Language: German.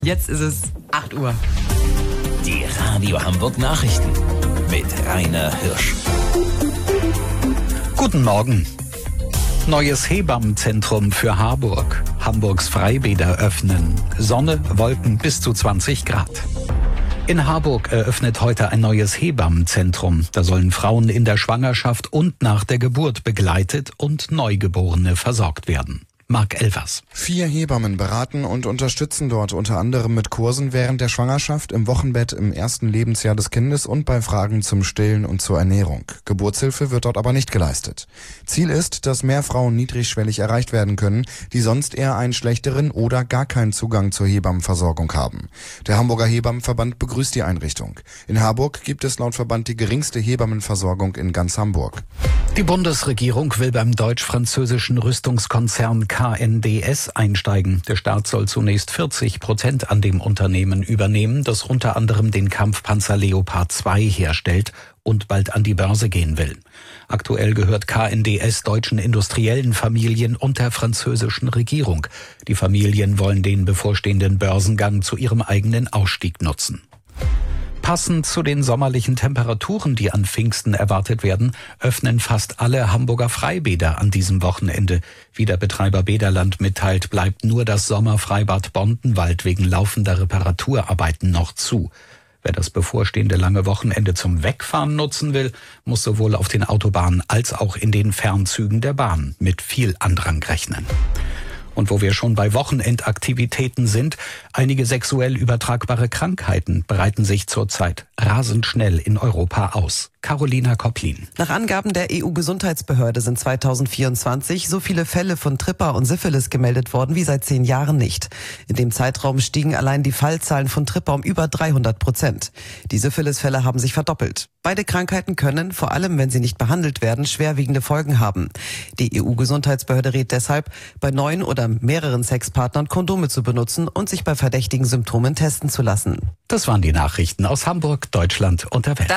Jetzt ist es 8 Uhr. Die Radio Hamburg Nachrichten mit Rainer Hirsch. Guten Morgen. Neues Hebammenzentrum für Harburg. Hamburgs Freibäder öffnen. Sonne, Wolken bis zu 20 Grad. In Harburg eröffnet heute ein neues Hebammenzentrum. Da sollen Frauen in der Schwangerschaft und nach der Geburt begleitet und Neugeborene versorgt werden. Marc Elvers. 4 Hebammen beraten und unterstützen dort unter anderem mit Kursen während der Schwangerschaft, im Wochenbett, im ersten Lebensjahr des Kindes und bei Fragen zum Stillen und zur Ernährung. Geburtshilfe wird dort aber nicht geleistet. Ziel ist, dass mehr Frauen niedrigschwellig erreicht werden können, die sonst eher einen schlechteren oder gar keinen Zugang zur Hebammenversorgung haben. Der Hamburger Hebammenverband begrüßt die Einrichtung. In Harburg gibt es laut Verband die geringste Hebammenversorgung in ganz Hamburg. Die Bundesregierung will beim deutsch-französischen Rüstungskonzern KNDS einsteigen. Der Staat soll zunächst 40% an dem Unternehmen übernehmen, das unter anderem den Kampfpanzer Leopard 2 herstellt und bald an die Börse gehen will. Aktuell gehört KNDS deutschen industriellen Familien und der französischen Regierung. Die Familien wollen den bevorstehenden Börsengang zu ihrem eigenen Ausstieg nutzen. Passend zu den sommerlichen Temperaturen, die an Pfingsten erwartet werden, öffnen fast alle Hamburger Freibäder an diesem Wochenende. Wie der Betreiber Bäderland mitteilt, bleibt nur das Sommerfreibad Bondenwald wegen laufender Reparaturarbeiten noch zu. Wer das bevorstehende lange Wochenende zum Wegfahren nutzen will, muss sowohl auf den Autobahnen als auch in den Fernzügen der Bahn mit viel Andrang rechnen. Und wo wir schon bei Wochenendaktivitäten sind, einige sexuell übertragbare Krankheiten breiten sich zurzeit rasend schnell in Europa aus. Carolina Kopplin. Nach Angaben der EU-Gesundheitsbehörde sind 2024 so viele Fälle von Tripper und Syphilis gemeldet worden wie seit 10 Jahren nicht. In dem Zeitraum stiegen allein die Fallzahlen von Tripper um über 300%. Die Syphilis-Fälle haben sich verdoppelt. Beide Krankheiten können, vor allem wenn sie nicht behandelt werden, schwerwiegende Folgen haben. Die EU-Gesundheitsbehörde rät deshalb, bei neuen oder mehreren Sexpartnern Kondome zu benutzen und sich bei verdächtigen Symptomen testen zu lassen. Das waren die Nachrichten aus Hamburg, Deutschland und der Welt.